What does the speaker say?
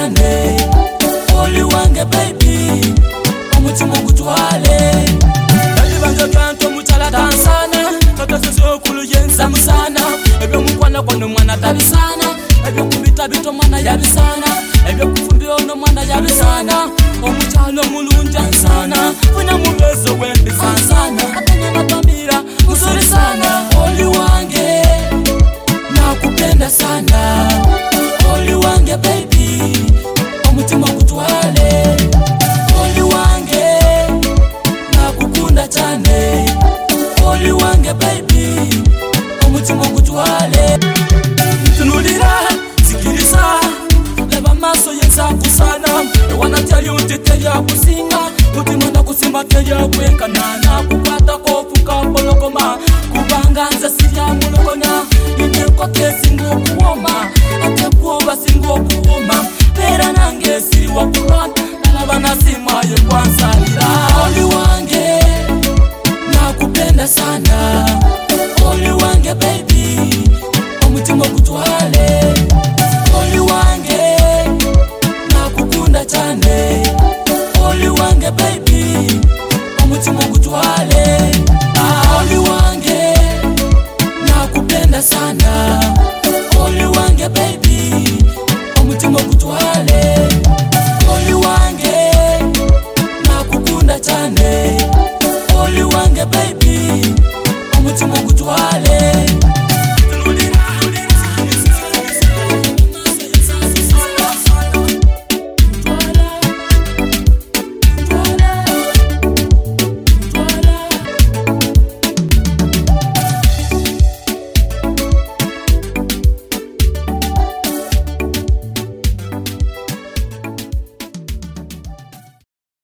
cyane oli wange baby umutima gutwale bali banjo kanto muchala dansana katose okulu yenza musana ebyo mukwana kono mwana tabisana ebyo kubita bito mwana yabisana ebyo kufumbira ono mwana yabisana omuchalo mulunja nsana funa mubezo wendi fansana atanya matambira musore sana oli wange nakupenda sana oli wange baby umutima gutwale oli wange nakukunda cyane oli wange baby umutima gutwale tunulira zikiriza leba maso yenza kusana wana tell you tete ya kusinga mutima na kusimba teya kwekanana kupata kofu kapolokoma kubanganza siya mulokona ine kwa kesi ngokuoma atakuoba singokuoma pera nange siri wakurata nalabana simaye kwansalira oli wange nakupenda sana oli wange baby